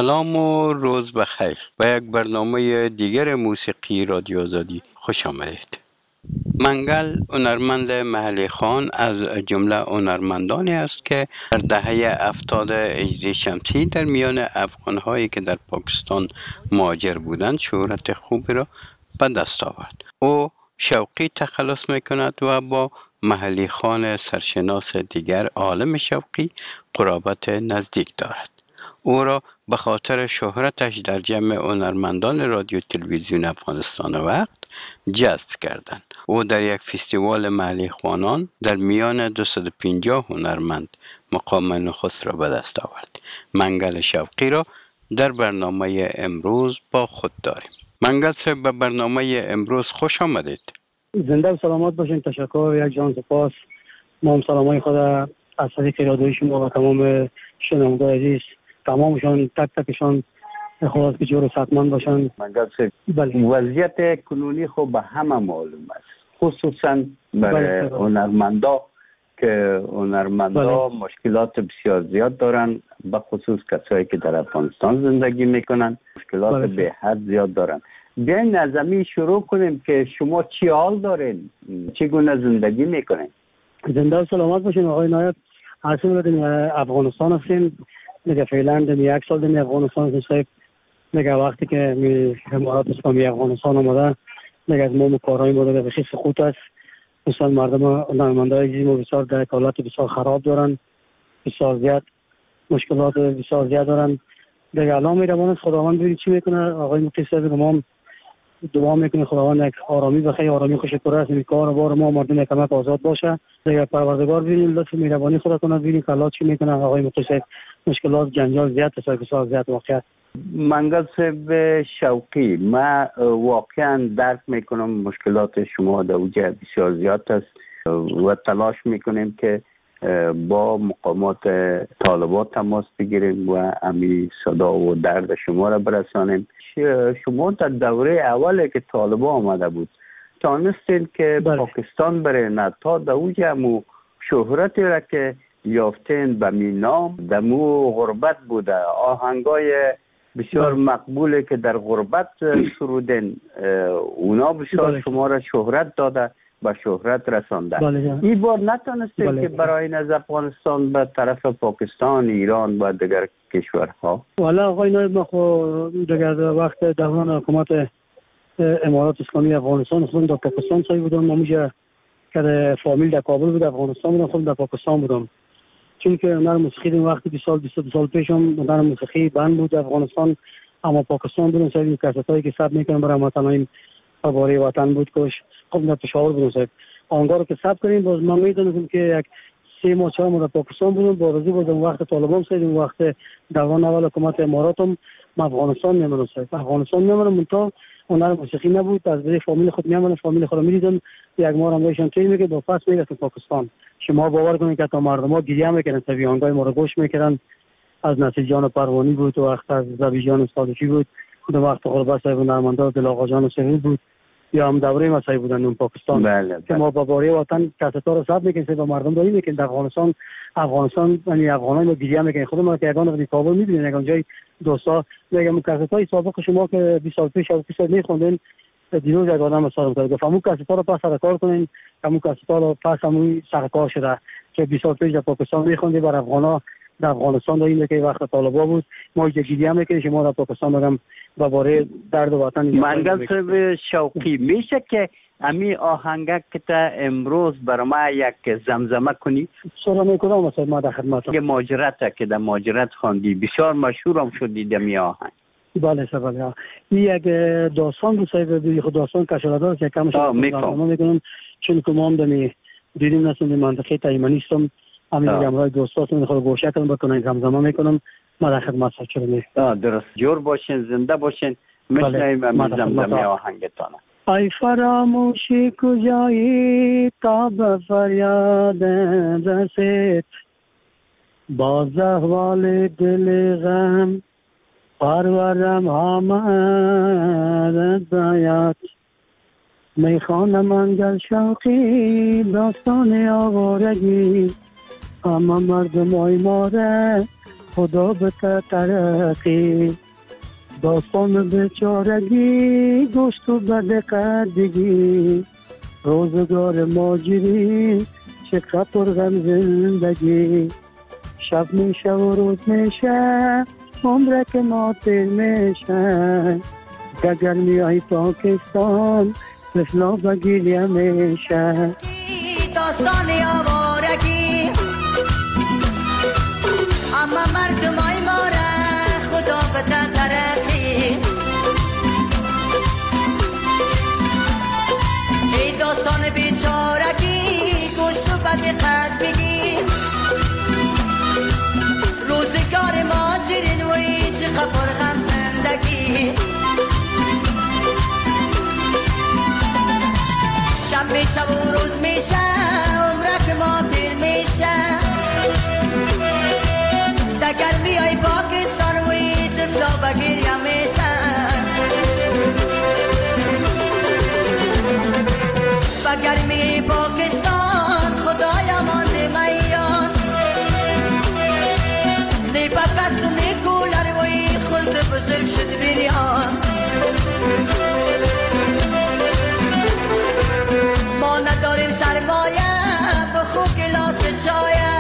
سلام و روز بخیر و یک برنامه دیگر موسیقی رادیو آزادی خوش آمدید. منگل هنرمند محلی خان از جمله هنرمندانی است که در دهه 70 هجری شمسی در میان افغان‌هایی که در پاکستان مهاجر بودند شهرت خوبی را به دست آورد. او شوقی تخلص می‌کند و با محلی خان سرشناس دیگر عالم شوقی قرابت نزدیک دارد. او را به خاطر شهرتش در جمع هنرمندان رادیو تلویزیون افغانستان وقت جذب کردند. او در یک فستیوال محلی خوانان در میان 250 هنرمند مقام نخست را به دست آورد. منگل شوقی را در برنامه امروز با خود داریم. منگل صاحب، به برنامه امروز خوش آمدید. زنده و سلامت باشین. تشکر، یک جان سپاس. ما هم سلامای خود از طریق رادیوی شما و تمام شنوندگان عزیز، تمامشان تک تکشان خواست که جور و صحتمند باشن. منگل صاحب، وضعیت کنونی خب به همه معلوم است، خصوصا برای هنرمندا که هنرمندا مشکلات بسیار زیاد دارن، به خصوص کسایی که در افغانستان زندگی میکنن مشکلات به حد زیاد دارن. بیاین از همین شروع کنیم که شما چی حال دارین، چگونه زندگی میکنین؟ زنده و سلامت باشین آقای نایب. اصلا بدین افغانستان هستیم دیگه، فعلا یک سال در افغانستان هستیم صاحب. دیگه وقتی که امارات اسلامی افغانستان آمده دیگه از ما کارهای ما دیگه بخی سقوط است. مثلا مردم هنرمندای عزیز ما بسیار در حالت بسیار خراب دارن، بسیار زیاد مشکلات بسیار زیاد دارن. دیگه الان میرم خداوند ببین چی میکنه. آقای مفتی صاحب ما دعا میکنه خداوند یک آرامی بخیر، آرامی خوش پر است، این کار بار ما مردم کمک آزاد باشه. دیگه پروردگار ببینیم لطف مهربانی خدا کنه، ببینیم که الله چی میکنه. آقای مفتی صاحب مشکلات جنجال زیاد است، بسیار زیاد واقعا. منگل صاحب شوقی، ما واقعا درک میکنم مشکلات شما در اوجه بسیار زیاد است و تلاش میکنیم که با مقامات طالبات تماس بگیریم و امی صدا و درد شما را برسانیم. شما در دوره اولی که طالبا آمده بود تانستین که پاکستان برین تا در اوجه همو شهرتی را که یافتین به می نام دمو غربت بوده، آهنگای بسیار مقبوله که در غربت سرودن، اونا بسیار شما را شهرت داده، به شهرت رسانده. این بار نتانستید که برای از افغانستان به طرف پاکستان، ایران و دیگر کشورها؟ والا آقای نایب، ما خود دیگر وقت دوران حکومت امارات اسلامی افغانستان خودم در پاکستان سایی بودم. ما میشه که فامیل در کابل بود، افغانستان بودم، خودم در پاکستان بودم. چون که هنر موسیقی در وقتی 22 سال پیش هم هنر موسیقی بند بود افغانستان، اما پاکستان بودم صاحب. این کساتایی که ثبت میکنم برای مثلا این باره وطن بود کش خب در پشاور بودم صاحب. آنگاه رو که ثبت کردیم باز من میدونم که یک 3 ماه 4 ماه در پاکستان بودم. بارزی بودم وقت طالبان صاحب، وقت دوران اول حکومت اماراتم من افغانستان میمونم صاحب. افغانستان میمونم تا هنر موسیقی نبود، از برای فامیل خود میمونم، فامیل خود میدیدم. یک ماه هم بهشون توی میگه با پس میگه تو پاکستان. شما باور کنید که تا مردم ها گریه میکنن، سویانگای ما رو گوش میکردن. از نصیر جان پروانی بود، وقت از زبی جان صادقی بود، خود وقت غربت صاحب هنرمندا دل آقا جان سهیل بود، یا هم دوره مسایی بودن اون پاکستان. که ما با باره وطن کساتا رو ثبت میکنیم و مردم داریم میکنیم در افغانستان یعنی افغانای ما گریه میکنن. خود ما که یگان در کابل میبینین یگان جای دوستا میگم کساتای سابق شما که 20 سال پیش او پیش میخوندین دیروز یک آدم سلام کرد گفت همون کساتا رو پس سرکار کنین، همون کساتا رو پس همون سرکار شده که 20 سال پیش در پاکستان میخوندی بر افغانا در افغانستان داریم که وقت طالبا بود. ما گریه میکنیم شما در پاکستان میگم با باره درد وطن. منگل صاحب شوقی، میشه که امی آهنگک که تا امروز بر ما یک زمزمه کنی؟ سلام میکنم مثلا ما در خدمتم. یه ماجرت که در ماجرت خواندی بسیار مشهورم شدی در می آهنگ. بله بله. این یک داستان بود صاحب، خود داستان کشاورزی است. یک کمش میکنم چون که ما هم دمی دیدیم نسیم در منطقه تایمانیستم، همین همراه دوستاتون خود گوشه کنم بکنم زمزمه میکنم. ما در خدمت شما. درست، جور باشین، زنده باشین. میشنویم همین زمزمه آهنگتان. ای فراموشی کجایی تا به فریاد رسید، باز احوال دل غم پرورم آمد باید. میخوانم منگل شوقی داستان آوارگی، اما مردم های ماره خدا به ترقی، داستان بیچارگی گشت و بدقدگی، روزگار ماجری چقدر پرغم زندگی، شب میشه و روز میشه عمره که ما تیر میشه، اگر میای پاکستان مثلا بگیری همیشه. داستان آوارگی اما مردمای ما را خدا به ترقی، ای داستان بیچارگی گشت و بدقت بگی، روزگار ما زیرین وی چه خبر غم زندگی، شب میشه و روز میشه عمره که ما تیر میشه، دگر بیای پاکستان وی دفلا بگیری همیشه، بگر می پاکستان خدایا مانده میان، نی پاکست و نی کولر وی خلد بزرگ شد بیریان، ما نداریم سرمایه بخو گلاس چایه،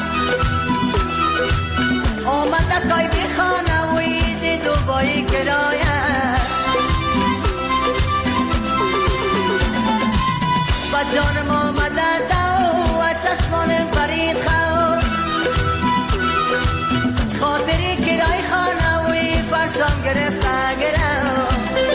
آمده صاحبی خانه وی دی دوبایی کرایه، و جانم آمده دو و چشمانم برید خو، خاطری کرای خانه وی فرشام گرفته گرم.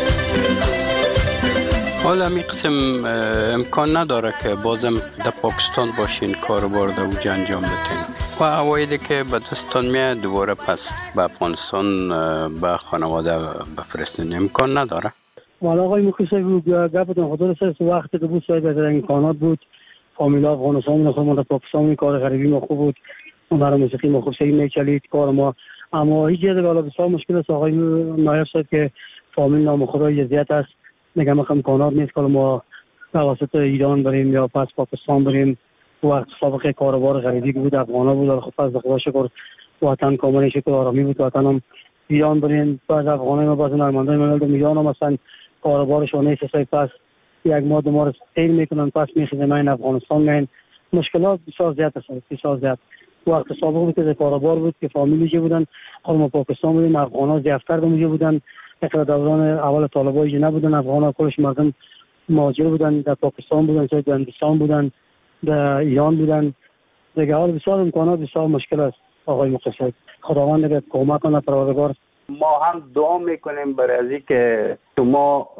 حالا می قسم امکان نداره که بازم در پاکستان باشین کاربار در اوج انجام بدین و اوایدی که به دستان میاد دوباره پس به افغانستان به خانواده بفرستین امکان نداره؟ والا آقای مخیصه گفتم خدا رسه وقتی که بود ساید در امکانات بود فامیلا افغانستان میخواد ما در پاکستان کار غریبی ما خوب بود، اون موسیقی ما خوب سعی میچلید کار ما، اما هیچ جده والا بسیار مشکل است آقای نایب صاحب که فامیل نام خدا یزیت است، نگم امکانات نیست که ما توسط ایران بریم یا پس پاکستان بریم، وقت سابقه کاروبار غریبی بود افغانا بود، خب از خدا شکر وطن کامل شکل آرامی بود، وطن هم ایران بریم، بعض افغانای ما بعض نرمندای ملل میان هم مثلا کاروبارشون نیست پس یک ماه دو ماه سیر میکنن پس میخیزن این افغانستان میان، مشکلات بسیار زیاد است بسیار زیاد. وقت سابق بود که کاروبار بود که فامیلی چه بودن خود ما پاکستان بودیم، افغانا زیادتر دمیجه بودن، اقرا دوران اول طالبای نبودن، افغانا کلش مردم مهاجر بودن در پاکستان بودن، در هندوستان بودن، در ایران بودن دیگه، حال بسیار امکانات بسیار مشکل است آقای مقصد، خداوند اگر کمک کنه پروردگار. ما هم دعا میکنیم برای از که شما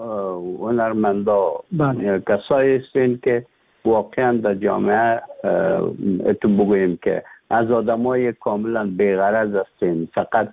هنرمندا کسایی هستین که واقعا در جامعه اتو بگوییم که از آدمای کاملا بی‌غرض هستین، فقط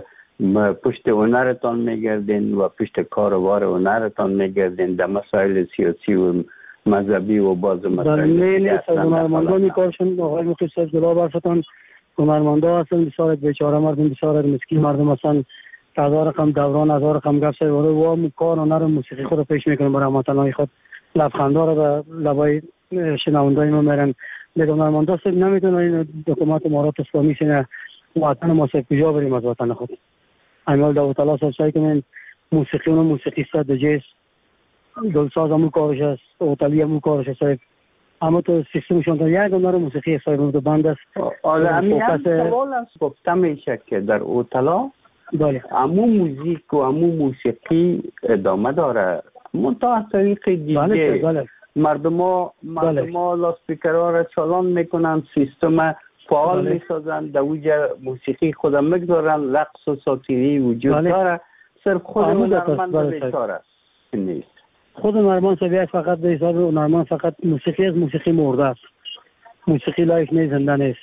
پشت هنرتان میگردین و پشت کاروبار هنرتان میگردین، در مسائل سیاسی و مذهبی و باز مسائل نیست. هنرمندا میکارشون آقای مقصد جلو برفتن، هنرمندا هستن بسیار بیچاره مردم، بسیار مسکین مردم هستن، هزار رقم دوران هزار رقم گپ سر و کار هنر موسیقی خود پیش میکنن برای هموطنای خود، لبخندا رو به لبای شنوندای ما میرن. دیگه هنرمندا سب نمیتونه این حکومت امارات اسلامی سینه وطن ما سب کجا بریم از وطن خود. امیال داوود الله صاحب سعی کنن موسیقی و موسیقیست دجیس گلساز همون کارش است، اوتالی همون کارش است، اما تو سیستمشون تا یک هنر موسیقی حساب بود بند است. حالا همین سوال است گفتم میشه که در اوتلا بله همون موزیک و همون موسیقی ادامه داره، منتها از طریق دیگه. بله. مردم ها لاسپیکرها را چالان میکنن، سیستم فعال میسازن، در اوجه موسیقی خودم میگذارن، رقص و ساتیری وجود داره، صرف خود هنرمند بیچاره است نیست. خود هنرمند سبیعت فقط به حساب هنرمند فقط موسیقی از موسیقی مرده است، موسیقی لایف نیست، زنده نیست.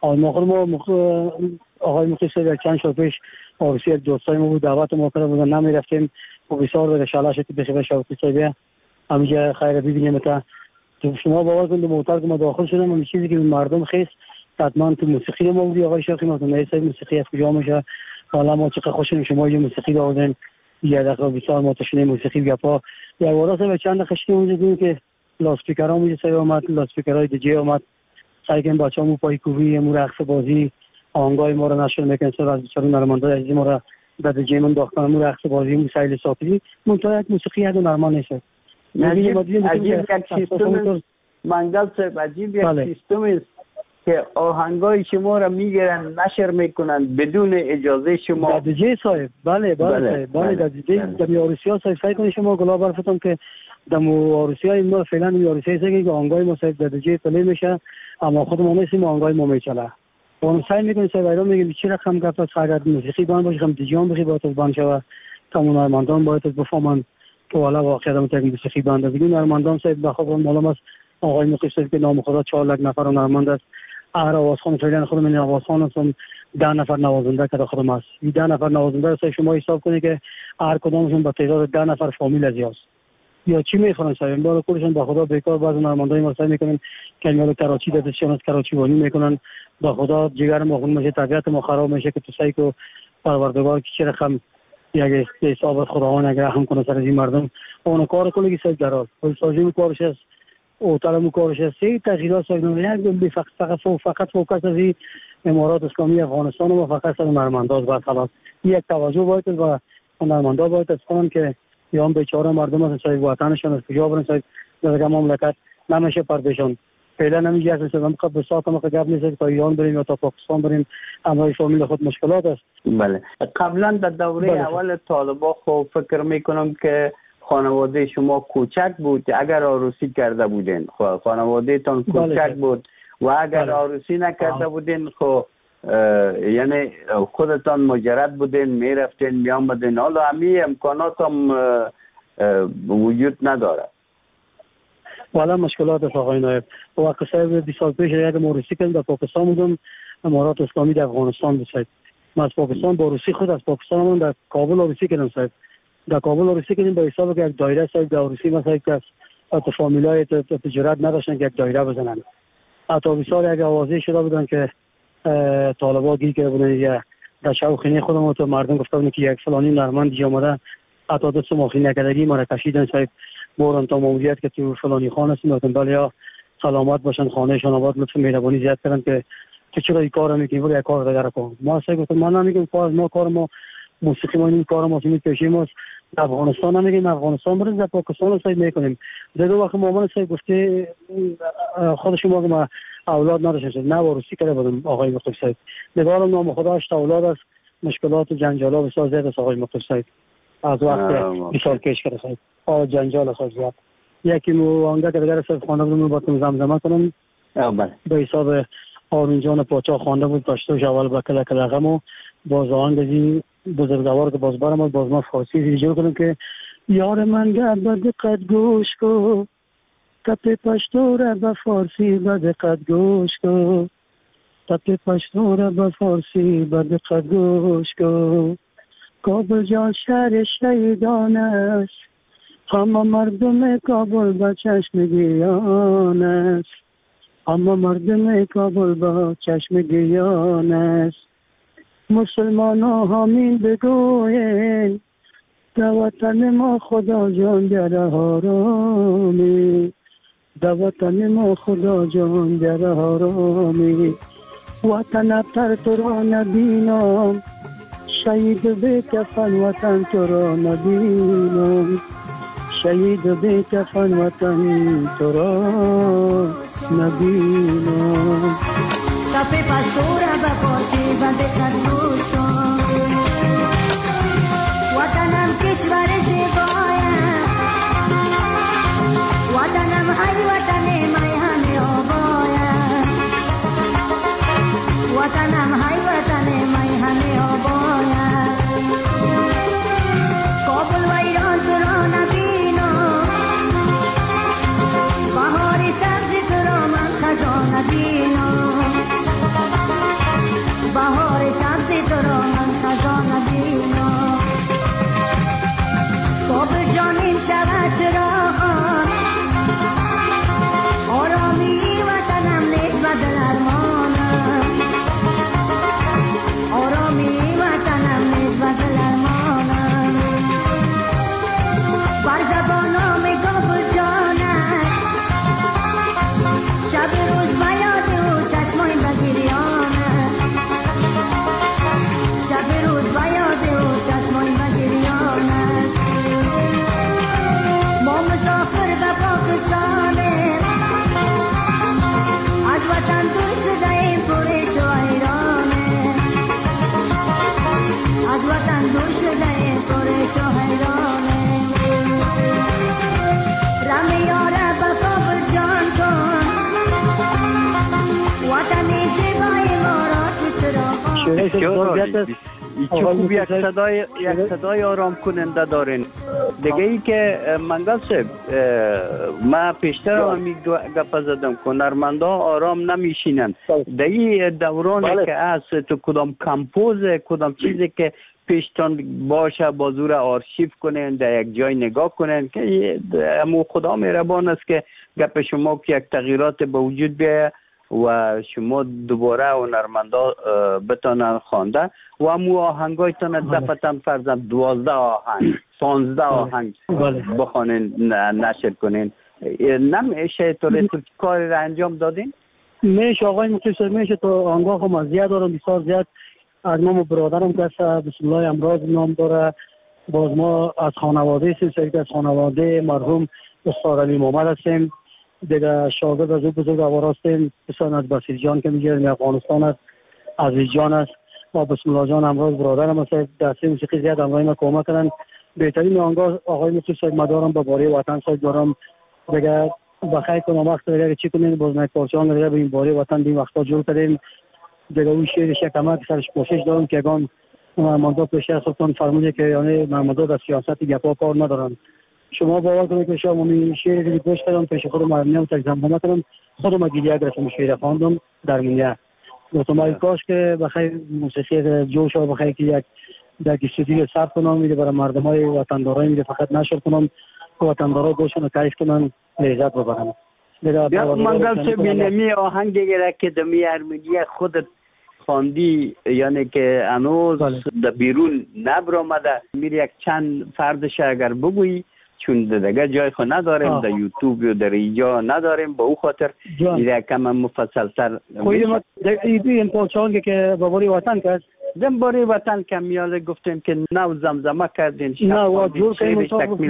آقای مقصد چند سال پیش آرسی دوستای ما بود، دعوت ما کرده بودن نمیرفتیم و بسیار به شاله شد بخیر شوقی صاحب همینجا خیر ببینیم تا شما باور کنید موتور که ما داخل شدم همین چیزی که مردم خیس حتما تو موسیقی ما بودی آقای شاقی ما تو موسیقی از کجا میشه، حالا ما چقدر خوشیم شما یه موسیقی دادن یه دقیقه بسیار ما تشنه موسیقی گپا یا وراثه به چند خشکی اونجا دیدیم که لاسپیکرها اونجا سر اومد، لاسپیکرهای دیجی اومد، سعی کردیم بچه‌مون پای کوبی مو رقص بازی آهنگای ما رو نشر میکنن سر از بیچاره نرمنده عزیز ما رو در جیمون داختن مو رقص بازی موسیقی ساقی منتها یک موسیقی یک نرمان نیست. عجیب یک سیستم منگل صاحب، عجیب یک سیستم است که آهنگای شما را میگیرن نشر میکنن بدون اجازه شما. دیجی صاحب بله در دیجی در یاروسیا صاحب فکر کنید شما گلاب برفتون که در یاروسیا ما فعلا یاروسیا است که آهنگای ما صاحب در دیجی پلی میشه اما خود ما نیستیم آهنگای ما میچله. اون سعی میکنه صاحب ایران میگه چی رقم گفت اگر موسیقی باند باشه هم دیجیان بخی باید باند شوه تمام نرمندان باید بفهمن که والا واقعا یک موسیقی باند دیگه نرمندان صاحب بخواد معلوم است آقای مقیس که نام خدا 4 لک نفر نرمند است. هر آوازخوان فعلا خودم این آوازخوان هستم 10 نفر نوازنده که خودم است. این 10 نفر نوازنده است شما حساب کنید که هر کدامشون با تعداد 10 نفر فامیل از یاست یا چی میخوان صاحب بالا کلشون با خدا بیکار بعض نرمندای ما سعی میکنن که میال کراچی دستشون از کراچی وانی میکنن با خدا جگر ما خون میشه طبیعت ما خراب میشه که تو سعی کو پروردگار که چه رقم یک حساب خداوند اگر رحم کنه سر این مردم اون کار کلی که صاحب درال سازی کارش است او طالب کارش است سی تغییرات ساختن یک فقط فوکس از امارات اسلامی افغانستان و فقط سر نرمنداز بعد خلاص یک توجه باید و نرمندا باید اسپان که یا بیچاره مردم از صاحب وطنشون از کجا برن صاحب در مملکت نمیشه پردشون فعلا نمیشه از سلام قبل ساعت ما که گپ نیست تا ایران بریم یا تا پاکستان بریم اما فامیل خود مشکلات است. بله قبلا در دوره اول طالبان خب فکر میکنم که خانواده شما کوچک بود اگر عروسی کرده بودین خانواده تان کوچک بود و اگر عروسی نکرده بودین خب یعنی خودتان مجرد بودین میرفتین میامدین حالا همین امکانات هم وجود نداره. والا مشکلات است آقای نایب. وقت صاحب 20 سال پیش یک عروسی کردم در پاکستان بودم امارات اسلامی در افغانستان بود صاحب. من از پاکستان با عروسی خود از پاکستان من در کابل عروسی کردم صاحب. در کابل عروسی کردیم به حساب که یک دایره صاحب در عروسی ما صاحب که تو فامیلای تجارت نداشتن که یک دایره بزنن. حتی بسیار یک آوازه شده بودن که طالبا گیر کرده بودن یا در شوخینه خودم تو مردم گفته بودن که یک فلانی نرمند جی آمده حتی دست ماخی نکردگی ما را کشیدن صاحب بورن تا ماموریت که تو فلانی خانه هستیم بله یا سلامت باشن خانهشان آباد لطف مهربانی زیاد کردن که تو چرا این کارو میکنی برو یک کار دیگه کن. ما صاحب گفتم من نمیگم کار ما موسیقی ما این کار ما زمین پیشی ما در افغانستان نمیگیم افغانستان بریم در پاکستان صاحب میکنیم. در دو وقت مامان صاحب گفته خود شما که ما اولاد نداشتیم نه وارسی کرده بودم آقای مقتدی صاحب نگارم نام خدا 8 اولاد است مشکلات و جنجالا بسیار زیاد است آقای مقتدی صاحب از وقت 20 سال پیش کرده صاحب جنجال است زیاد یکی مو آنگه که دیگر صاحب خانه بودم با تون زمزمه کنم به حساب آرون جان پاچا خانده بود داشته اول با کلا کلغم و باز آهنگی بزرگوار که باز برام باز ما فارسی ویدیو کنم که یار من گرد دقت گوش کو تپ پشتوره به فارسی به دقت گوش کو تپ پشتوره به فارسی به دقت گوش کو کابل جان شهر شهیدان است همه مردم کابل با چشم گیان است همه مردم کابل با چشم گیان است مسلمان ها همین بگوین در وطن ما خدا جان در حرامی در وطن ما خدا جان در حرامی وطن پر تو را نبینم شهید به کفن وطن تو را نبینم شهید به کفن وطن تو را نبینم تپه پستوره به پارچه بنده خدوش کن وطنم کشور زیبایم وطنم ای وطن میهن آبایم وطنم ای وطن میهن آبایم کابل و ایران تو را نبینم بهار سبز تو را من خزان نبینم بهار سبز تو را من خزان نبینم کابل جانیم شود چراغان خوب یک صدای آرام کننده دارین. دیگه ای که منگل صاحب ما پیشتر هم گپ زدم که هنرمندا آرام نمیشینن. در این دورانی که از تو کدام کمپوز کدام چیزی که پیشتان باشه با زور آرشیو کنین در یک جای نگاه کنین که امو خدا مهربان است که گپ شما که یک تغییرات به وجود بیاید و شما دوباره هنرمندا بتانن خوانده و امو آهنگایتان دفتن فرزن 12 آهنگ 15 آهنگ بخوانین نشر کنین. نمیشه تو کاری را انجام دادین؟ میشه آقای مصطفی، میشه تو آنگاه هم زیاد دارم، بسیار زیاد. از ما برادرم که بسم الله امراض نام داره، باز ما از خانواده سید از خانواده مرحوم استاد علی محمد هستیم، دیگه شاگرد از او بزرگوار هستیم، بسیار از بصیر جان که میگه افغانستان است، عزیز جان است و بسم الله جان امراض برادرم است. دسته موسیقی زیاد همراهی ما کمک کردن. بهترین آنگاه آقای مصطفی مدارم با باره وطن ساز دارم، دیگه بخیر کنم وقت دیگه چی کنین باز نه پارچه‌ها دیگه به این باره وطن دیم وقتا جور کردیم. دیگه اون شعرش کمک سرش کوشش دارم که گام هنرمندا پیش از خودتون فرموده که یعنی هنرمندا در سیاست گپا کار ندارن. شما باور کنید که شما می شعر گوش کردم پیش خودم مرنم تجربه کردم، خودم گریه کردم شعر خواندم در دنیا. گفتم کاش که بخیر موسیقی جوش و بخیر که یک در استودیو ثبت کنم میده برای مردمای وطندارای میده، فقط نشر کنم که وطندارا گوشون کیف کنن لذت ببرن. یا منگل صاحب اینمی آهنگ دیگه که دمی ارمنی خودت خواندی یعنی که هنوز در بیرون نبرآمده، میری یک چند فردش اگر بگویی چون دیگه جای خود نداریم در یوتیوب و در اینجا نداریم، به او خاطر میره کم مفصل‌تر ما این پارچه‌ای که با باری وطن کرد دم باری وطن که میاد گفتیم که نو زمزمه کردین نه و جور کنیم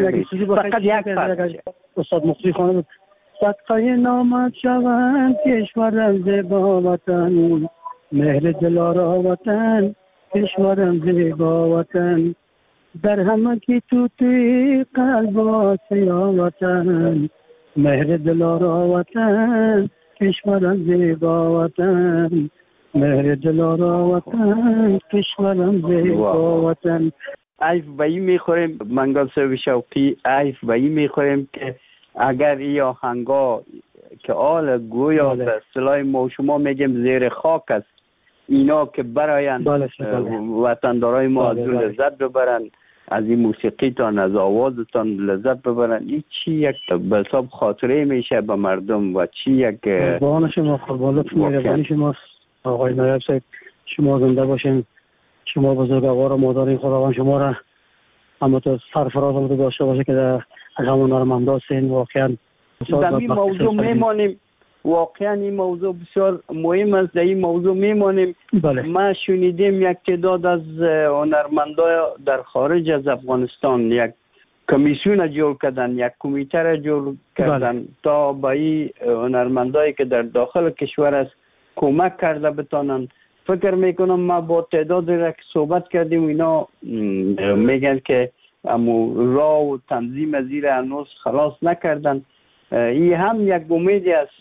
فقط یک فرد استاد مصطفی خانم صدقه نامت شوند کشورم زیبا وطن، مهر دلارا وطن کشورم زیبا وطن، در همه کی توتی قلب آسیا وطن، مهر دلارا وطن کشورم زیبا وطن، مهر دلارا وطن کشورم زیبا وطن. عیف بایی میخوریم منگل صاحب شوقی، عیف بایی میخوریم که اگر ای آهنگا که آل گویا به اصطلاح ما شما میگیم زیر خاک است، اینا که براین وطندارای ما از لذت ببرن، از این موسیقیتان از آوازتان لذت ببرن، این چی یک به حساب خاطره میشه به مردم و چی یک قربان شما قربانت مهربانی شماست آقای نایب صاحب. شما زنده باشین، شما بزرگوار و مادرین خداوند شما را اما تو سرفراز هم داشته باشه که در غم هنرمندا هستین. واقعا در این موضوع میمانیم، واقعا این موضوع بسیار مهم است، در این موضوع میمانیم. ما شنیدیم یک تعداد از هنرمندا در خارج از افغانستان یک کمیسیون جور کردن، یک کمیته را جور کردن تا به این هنرمندایی که در داخل کشور است کمک کرده بتانن. فکر میکنم ما با تعداد را که صحبت کردیم اینا میگن که امو راه و تنظیم زیر هنوز خلاص نکردن. این هم یک امیدی است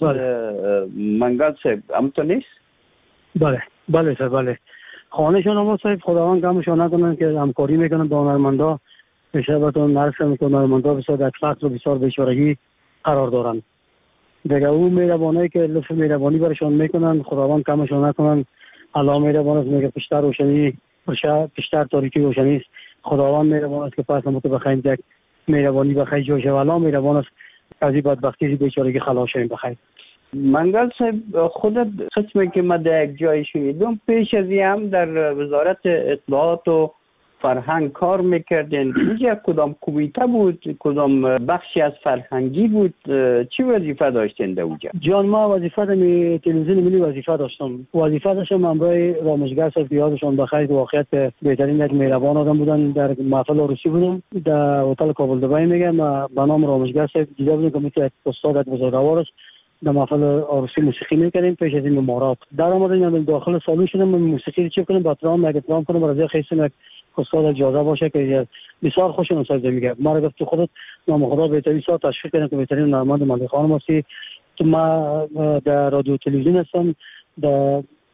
منگل صاحب، همونطور نیست؟ بله سر بله. خانهشون هم صاحب خداوند غمشون نکنن که همکاری میکنن با هنرمندا، بشربتون نرسه میکنن هنرمندا بسیار در فقر و بسیار بیچارگی قرار دارن. دیگه اون مهربانی که لطف مهربانی برشون میکنن خداوند غمشون نکنن. الله مهربان است، میگه بیشتر روشنی بیشتر تاریکی روشنی است. خداوند مهربان است که پس ما تو بخیر یک مهربانی بخیر جوش و الله مهربان است از این بدبختی بیچارگی خلاص شیم بخیر. منگل صاحب خودت قسمی که ما در یک جای شنیدم پیش از این هم در وزارت اطلاعات و فرهنگ کار میکردین، اینجا کدام کمیته بود، کدام بخشی از فرهنگی بود، چی وظیفه داشتین در اونجا؟ جان ما وظیفه تلویزیون ملی وظیفه داشتم، وظیفه داشتم همراه رامشگر صاحب یادشون بخیر، واقعیت بهترین یک مهربان آدم بودن. در محفل عروسی بودم در هتل کابل دبی میگم به نام رامشگر صاحب دیده بودم که مثل استاد بزرگوار است. در محفل عروسی موسیقی میکردیم، پیش از این ممارات در آمدیم داخل سالن شدم موسیقی چه کنیم با احترام کنم برای خیلی استاد اجازه باشه که بسیار خوشم استاد میگه ما رو گفت تو خودت نام خدا بهترین ساعت تشویق کنه که بهترین هنرمند ملک خانم هستی. تو ما در رادیو تلویزیون هستم، در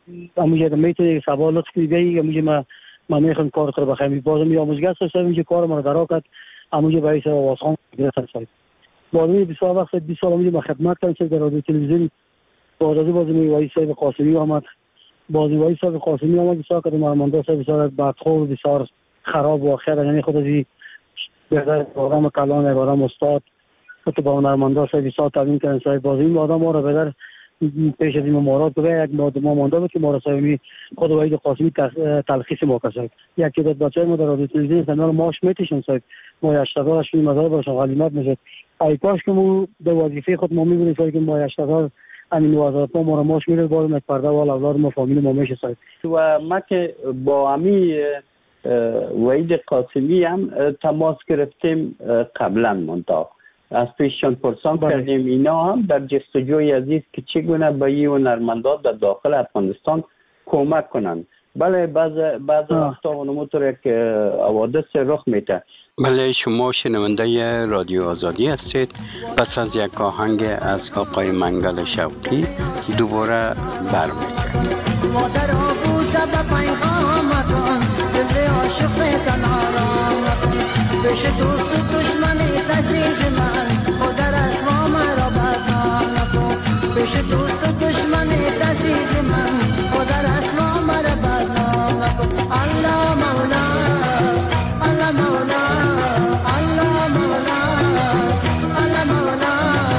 اموجه میتونه سوال لطف کنی بیایی اموجه ما میخوام کار تو بخوام بازم یا آموزگار هستم اینجا کار ما رو درا کرد اموجه برای سر آوازخوان گرفتن سایت بازم 20 سال وقت 20 سال اموجه ما خدمت کردم در رادیو تلویزیون بازم وای صاحب قاسمی آمد وای صاحب قاسمی آمد بسیار که مرمانده صاحب بسیار بدخور بسیار خراب و آخر یعنی خود ازی بهتر آدم کلان آدم استاد تو با مرمانده صاحب بسیار تامین کردن صاحب بازم آدم ما رو بهتر پیش از این ممارات به یک ما مانده بود که ما را صاحبی خود وای قاسمی تلخیص ما کرد یک دو بچه ما در رادیو تلویزیون سنال ماش میتشن صاحب ما 80 شون مزار باشن غلیمت میشد ای کاش که مو به وظیفه خود ما میبودیم که ما 80 همین وزارت ما را ماش میره باز یک پرده وال اولاد ما فامیل ما میشه صاحب و ما که با امی وحید قاسمی هم تماس گرفتیم قبلا منطقه از پیششان پرسان کردیم اینا هم در جستجوی عزیز که چگونه به این هنرمندان در داخل افغانستان کمک کنند بله بعض وقتا اونموتور یک حوادث رخ میده. بله شما شنونده رادیو آزادی هستید. پس از یک آهنگ از آقای منگل شوقی دوباره برمیگردیم. مادر آبوزه به پیغام کن دل عاشق کنارم کن پیش دوست و دشمن عزیز من مادر اسمام را بدنام نکن پیش دوست و دشمن عزیز من مادر اسمام را بدنام نکن الله مولا الله مولا الله مولا الله مولا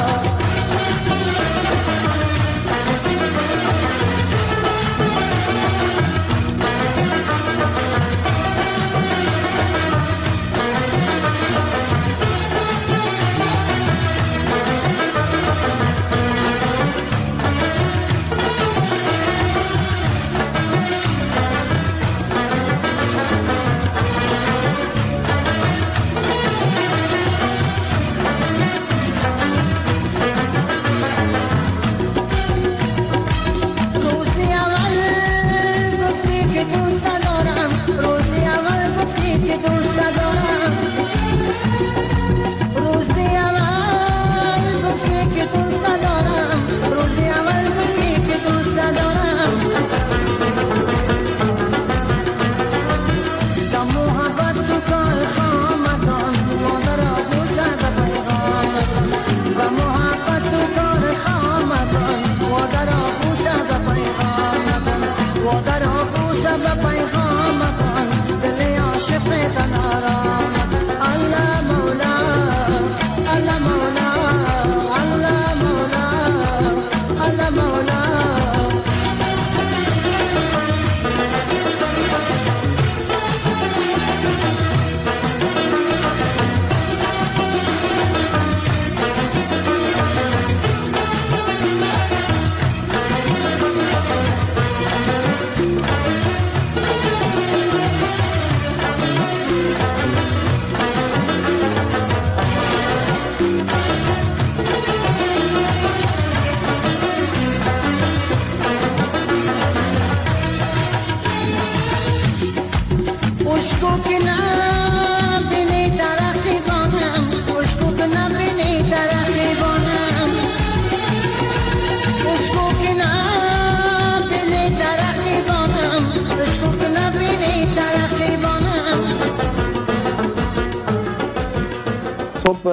خب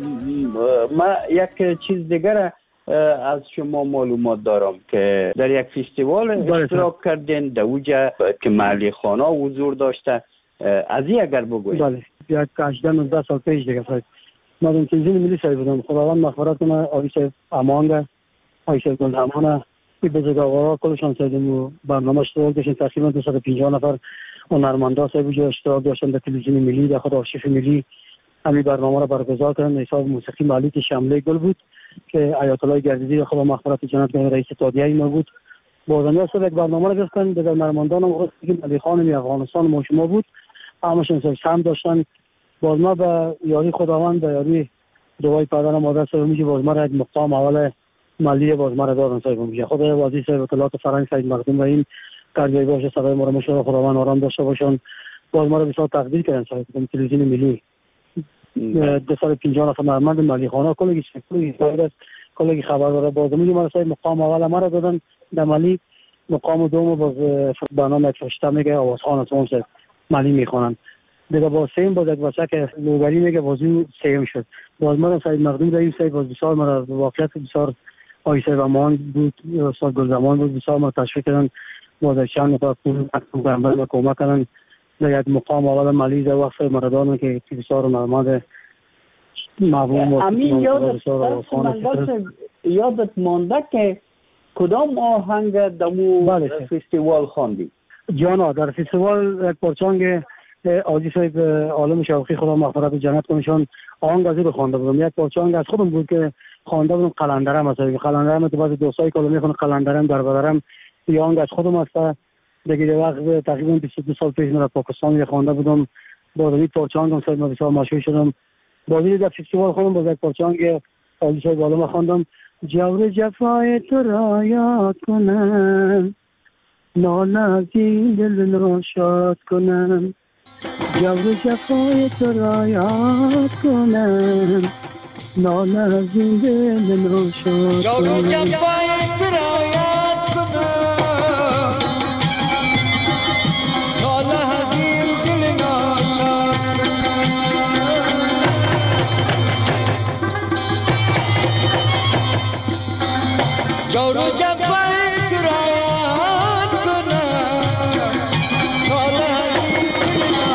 ما یک چیز دیگر از شما معلومات دارم که در یک فستیوال اشتراک کردین در اوجا که محلی خانه حضور داشته از این اگر بگوید. بله یک 18-19 سال پیش دیگه صاحب ما در تلویزیون ملی صاحب بودم خداوند مغفرت کنه آقای صاحب امان آقای صاحب گلدمان این بزرگوارا کلشان صاحب برنامه اشتراک داشتن تقریبا 250 نفر هنرمندا صاحب اوجا اشتراک داشتن در تلویزیون ملی در خود آرشیف ملی همین برنامه را برگزار کردن. حساب موسیقی مالی که شمله گل بود که آیت الله گردیدی خدا مغفرت جنت کنه رئیس اتحادیه ما بود. بازنده صاحب یک برنامه را گرفتن در هنرمندان هم علی خان افغانستان ما شما بود همشون صاحب سهم داشتن. باز ما به یاری خداوند به یاری دعای پدر و مادر صاحب میشه باز ما را یک مقام اول مالی باز ما را دادن صاحب میشه خدا وازی صاحب اطلاعات فرنگ سید مقدم و این کارگاه باشه صدای ما را مشاور خداوند آرام داشته باشن. باز ما را بسیار تقدیر کردن صاحب تلویزیون ملی 250 نفر هنرمند مالی خانه کلی خبر داره بازمی ما صاحب مقام اول ما را دادن در مالی مقام دوم باز برنامه فرشته میگه آوازخان اسمان صاحب ملی میخوانند. دیگه با سیم باز یک وسک لوگری میگه بازی سیم شد. باز ما سعید مقدوم داریم سعید باز بسیار ما واقعیت بسیار آیسای و مان بود استاد گلزمان بود بسیار ما تشویق کردن باز چند نفر پول کمک کردن در یک مقام اول ملی در وقت مردان که بسیار مرماد معلوم امین یادت مانده که کدام آهنگ دمو فستیوال خواندی؟ جانا در فستیوال یک پرچانگ آجی صاحب عالم شوقی خدا مغفرت جنت کنشان آهنگ از رو خوانده بودم. یک پرچانگ از خودم بود که خوانده بودم قلندرم مثلا قلندرم تو بعضی دوستای کلو میخوان قلندرم در بدرم یه آهنگ از خودم است. دیگه وقت تقریبا 22 سال پیش من در پاکستان خوانده بودم با این پرچانگم صاحب من بسیار مشهور شدم. بازی در فستیوال خودم با یک پرچانگ آجی صاحب عالم خواندم جور جفای تو را یاد کنم ناله از این دل را شاد کنم جور جفای تو را یاد کنم ناله از این دل را شاد کنم جور جفای تو را یاد کنم ناله از این دل را شاد جور جفای تو را یاد کنم ناله از این دل را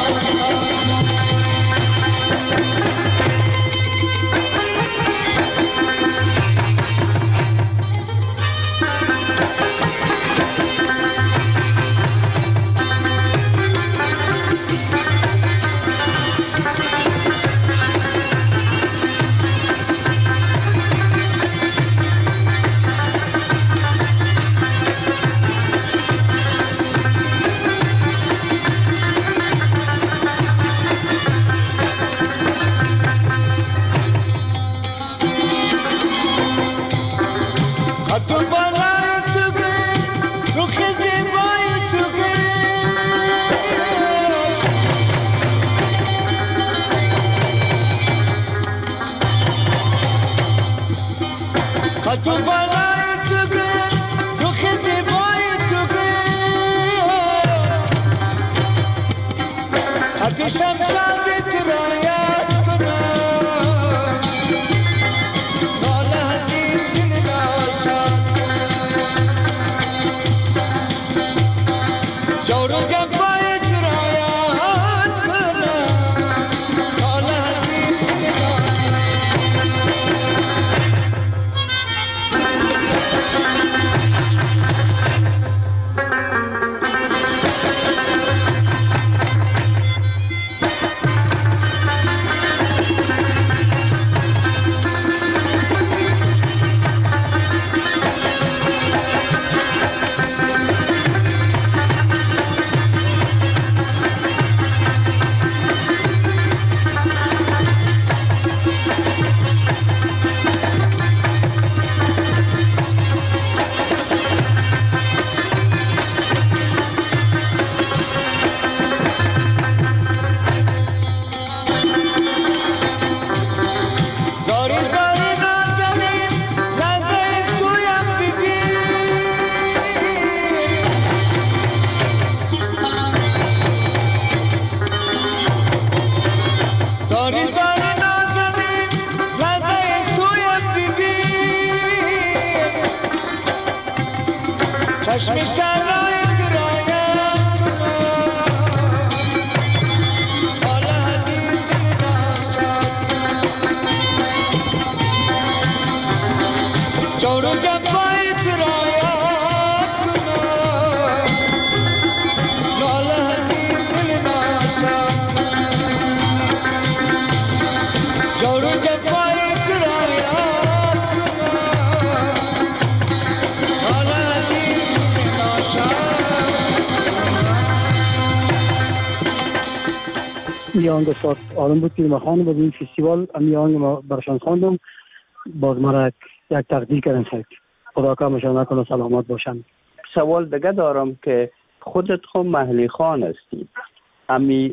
آهنگ استاد عالم بود که ما خواندم باز این فستیوال امی آهنگ ما برشان خواندم باز مرا یک تقدیر کردن شد خدا کامشان نکنه سلامت باشن. سوال دیگه دارم که خودت خود محلی خان هستی امی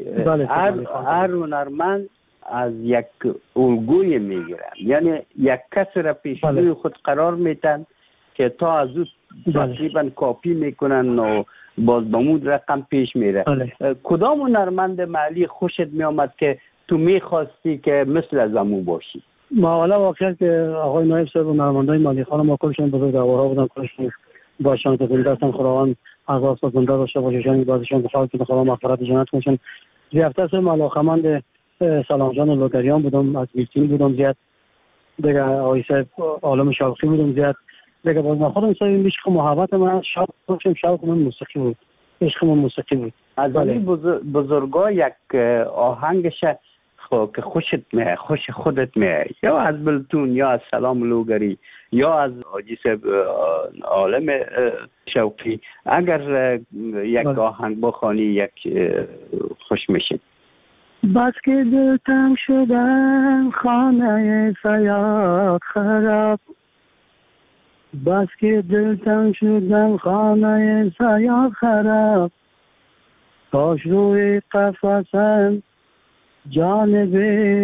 هر هنرمند از یک الگوی میگیرن یعنی یک کس را پیش روی خود قرار میتن که تا از او تقریبا کاپی میکنن و باز بمود رقم پیش میره. کدام هنرمند محلی خوشت میامد که تو میخواستی که مثل از امو باشی؟ ما حالا واقعیت که آقای نایب صاحب و هنرمندای مالی خانم ما کلشون بزرگوارا بودن، کلشون باشن که زنده هستن، خداوند عذاب زنده داشته باششان، بازشان بخواد که خدا مغفرت جنت کنشن. زیادتر سر علاقمند سلام جان و لوگریان بودم، از بیلتین بودم زیاد، دیگه آقای صاحب عالم شوقی بودم زیاد، دیگه باز من خودم صاحب عشق و محبت من شوق من موسیقی بود، عشق من موسیقی بود. از این بزرگا یک آهنگش که خوش خودت میه، یا از بلتون یا از سلام لوگری یا از حاجی صاحب عالم شوقی، اگر یک آهنگ بخوانی یک خوش میشه. بس که دلتم شدم خانه سیاد خراب، بس که دلتم شدم خانه سیاد خراب، کاش روی قفسم جانب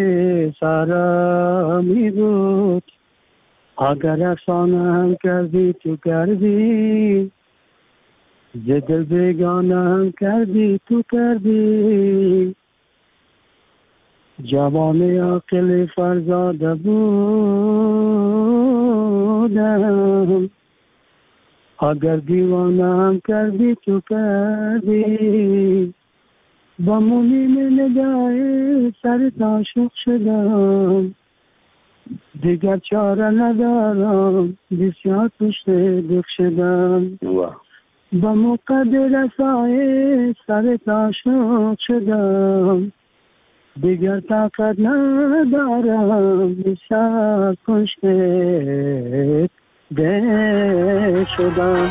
سرا می بود، اگر افسانه هم کردی تو کردی، ز دل بیگانه هم کردی تو کردی، جوان عاقل فرزاده بودم، اگر دیوانه هم کردی تو کردی، با مونیم نگاه سر عاشق شدم، دیگر چاره ندارم، بسیار پشت دک شدم، با مقدر سایه سر عاشق شدم، دیگر طاقت ندارم، بسیار پشت دک شدم.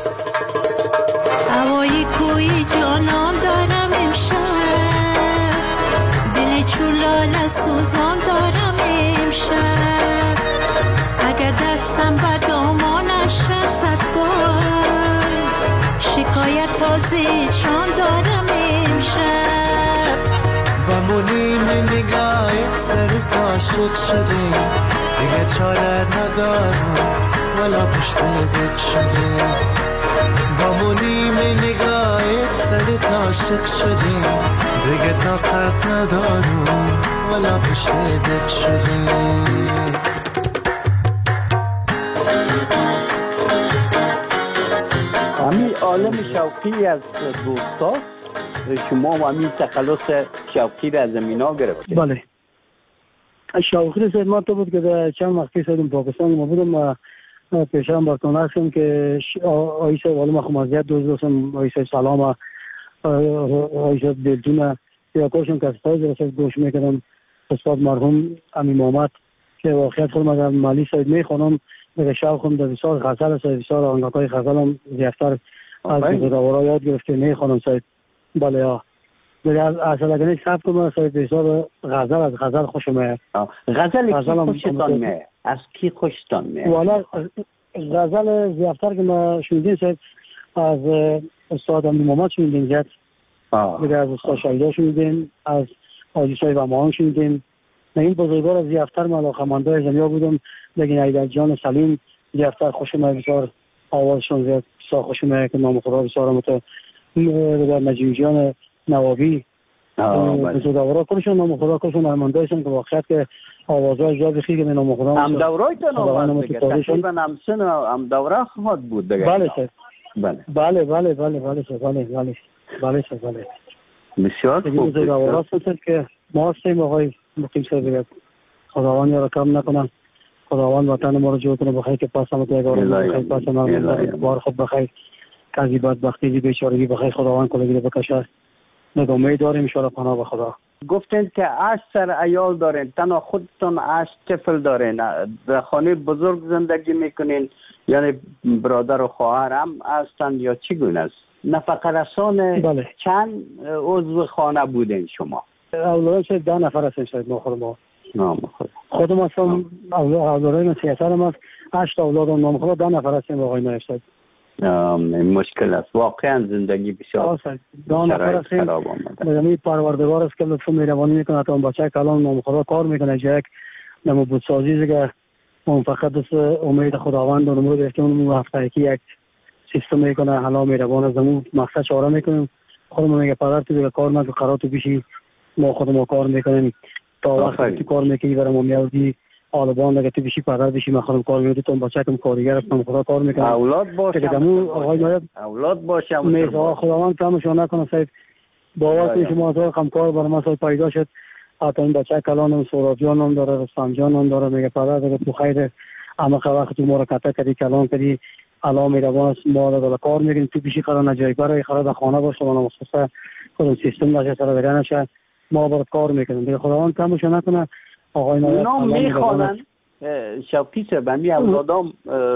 هوای کوی جانم دارم امشب، دل چولال سوزان دارم امشب، اگر دستم بر دامانش رسد باز، شکایت تازه دارم امشب، با منیم نگاهت سرت عاشق شده، دیگه چاره ندارم ولا پشت دک شده، با منیم نگاهت سرت عاشق شده، دیگه طاقت ندارم ولا پشت دک شده. همین عالم شوقی از دوستا شما و همین تخلص شوقی را از امینا گرفتید؟ بله، شوقی سید ما تو بود که چند وقتی سیدم پاکستان ما بودم، پیشم برکانه هستم که آقای صاحب عالم خمازیت دوست داشتم، آقای صاحب سلام، آقای صاحب دلتون یا کاشم که استاز رسید گوش میکردم، استاد مرحوم امین محمد که واقعیت خودم از مالی صاحب میخوانم، به شوقم در بسیار غزل صاحب، بسیار آهنگای غزلم زیادتر از بزرگوارا یاد گرفته میخوانم صاحب. بله ها، دیگه اصلا اگر نیست سب کنم صاحب بسیار غزل از غزل خوشم میاد. غزل کی خوشتان میاد؟ از کی خوشتان میاد؟ والا غزل زیادتر که ما شنیدیم صاحب از استاد امین محمد شنیدیم زیاد، دیگه از استاد شایده شنیدیم، از حاجی صاحب امان شنیدیم. این بزرگوار از زیادتر من علاقه‌مندای زمیا بودم، لیکن ایدر جان سلیم زیادتر خوشم میاد، بسیار آوازشون زیاد بسیار خوشم میاد که نام خدا بسیار مت نجیم جان نوابی بزرگوارا کلشون نام خدا کلشون هنرمندایشون که واقعیت که آوازهای زیاد خیلی به نام خدا هم دورایتون آواز دیگه تقریبا هم سن هم دوره خواهد بود دیگه. بله سر بله بسیار خوب. بزرگوارا هستن که ما هستیم آقای مقیم صاحب، خداوند یا رقم نکنن، خداوند وطن ما رو جور کنه بخیر، که پس هم دیگه بخیر، پس هم بار خود بخیر، کسی بدبختی بیچارگی بخیر، خداوند کلگی رو بکشه. نگامی داریم ان شاءالله پناه به خدا. گفتین که 8 سر عیال دارین، تنها خودتون 8 طفل دارین، در خانه بزرگ زندگی میکنین یعنی برادر و خواهر هم هستن یا چگونه است؟ نفقه رسان بله. چند عضو خانه بودین شما؟ اولادش 10 نفر هستن شاید ما نام خودم هستم، اولادای من 3 سالم هست، 8 اولادم نام خدا 10 نفر هستیم آقای نایب. مشکل است واقعا، زندگی بسیار خراب آمده. یعنی پروردگار است که لطف مهربانی میکنه، تا اون بچه کلام نام خدا کار میکنه، جای نمو بودسازی دیگه اون فقط است امید خداوند و نمود احتمال هفته یک سیستم میکنه حالا میروانه زمون مقصد چاره میکنیم. خودمون میگه پدر تو دیگه کار نکن قرار تو بشی ما خودمون کار میکنیم تا وقتی تو کار میکنی برای ما میادی آلبان دیگه تو بشی پدر بشی من خودم کار میکنم تو بچه‌م کارگر هستم خدا کار میکنم اولاد باشه میزا خداوند کمشون نکنه صاحب باور کنید شما تو کار برای ما صاحب پیدا شد حتی این بچه کلانم سوراب جانم داره رستم جانم داره میگه پدر دیگه تو خیر اما وقت تو ما رو کتا کردی کلان کردی الان میروان ما رو کار میکنیم تو بشی قرار نجای برای خراب خانه باشه من مخصوصا خودم سیستم باشه سر دیگه نشه ما برات کار میکنیم دیگه خداوند کمشون نکنه آقای نام میخوانن شوقی صاحب می اولادام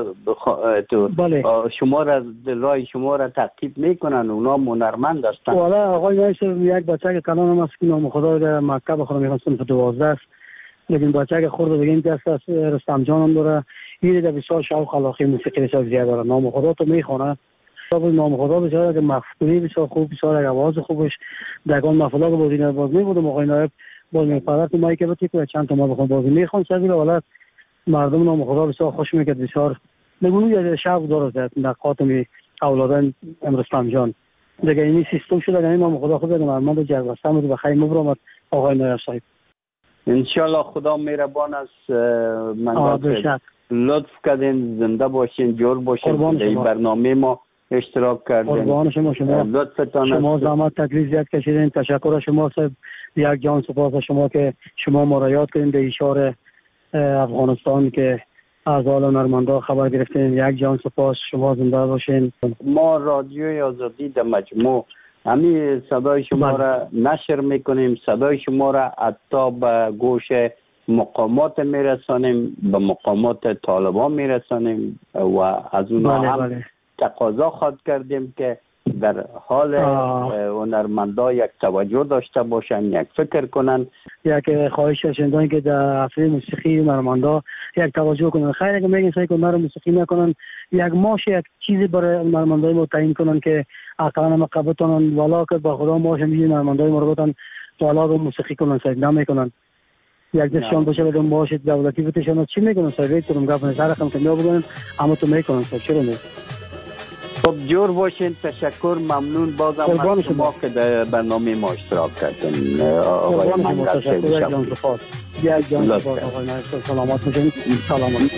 شما را رای شما را تعقیب میکنن اونا هنرمند هستن والا آقای نایش یک بچه که کلانم است که نام خدا در مکه بخورم میخوام صنف 12 است لیکن بچه که خورده دیگه این دست است رستم جانم داره این در بسیار شوق علاقه موسیقی بسیار زیاد داره نام خدا تو میخونه نام خدا بسیار که مفهومی بسیار خوب بسیار آواز خوبش دگان مفلا که بازی نباز میبودم آقای نایب باز میپدر تو مایی که بتی که چند تا ما بخون بازی میخوان سبیل ولات مردم نام خدا بسیار خوش میکرد بسیار نگونو یه شوق داره در خاطر اولادن رستم جان دیگه این سیستم شده یعنی نام خدا خود دیگه من جلوستم به خیر مبرم آقای نایب صاحب ان شاء الله خدا مهربان است من لطف کردین زنده باشین جور باشین در این برنامه ما اشتراک کردین قربان شما لطفتان شما زحمت تکلیف زیاد کشیدین تشکر از شما صاحب یک جان سپاس از شما که شما ما را یاد کردین در اشاره افغانستان که از حال هنرمندا خبر گرفتین یک جان سپاس شما زنده باشین ما رادیوی آزادی در مجموع همین صدای شما را نشر میکنیم صدای شما را حتی به گوش مقامات میرسانیم به مقامات طالبان میرسانیم و از اونها هم تقاضا خواد کردیم که در حال هنرمندا یک توجه داشته باشن یک فکر کنن یک خواهش شنیدن که در حفله موسیقی هنرمندا یک توجه کنن خیر اگه میگن سعی کنن موسیقی نکنن یک ماش یک چیزی برای هنرمندای ما تعیین کنن که اقلا مقبتون والا که با خدا ماش میگن هنرمندای ما رو بتن والا رو موسیقی کنن سعی نمیکنن یک دستشان باشه بدون ماش دولتی بتشن چی میکنن سعی کنم گفتن سر رقم که میگن اما تو میکنن چرا نه خب جور باشین تشکر ممنون بازم از شما که در برنامه ما اشتراک کردین آقای منگل یک جان سپاس آقای منگل سلامت باشین سلامت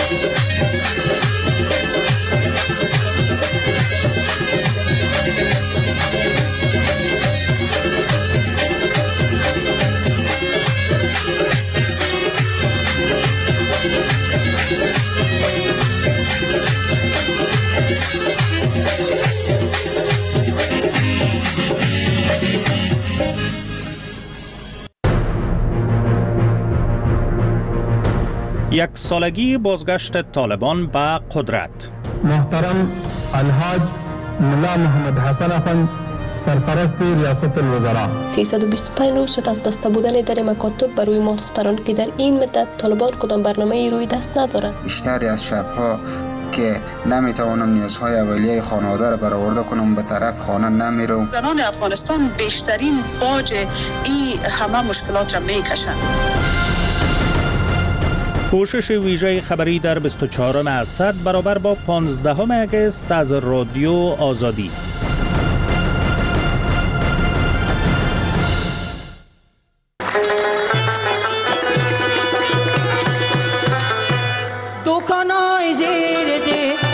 یک سالگی بازگشت طالبان به قدرت. محترم الحاج ملا محمد حسن افند سرپرست ریاست الوزراء 325 روز شد از بسته بودن در مکاتب بر روی ما دختران که در این مدت طالبان کدام برنامه‌ای روی دست ندارند. بیشتری از شب‌ها که نمیتوانم نیازهای اولیه خانواده را برآورده کنم به طرف خانه نمیرم. زنان افغانستان بیشترین باج این همه مشکلات را میکشند. کوشش ویژه خبری در 24 اسد برابر با 15 اگست از رادیو آزادی. دکانای زیر ده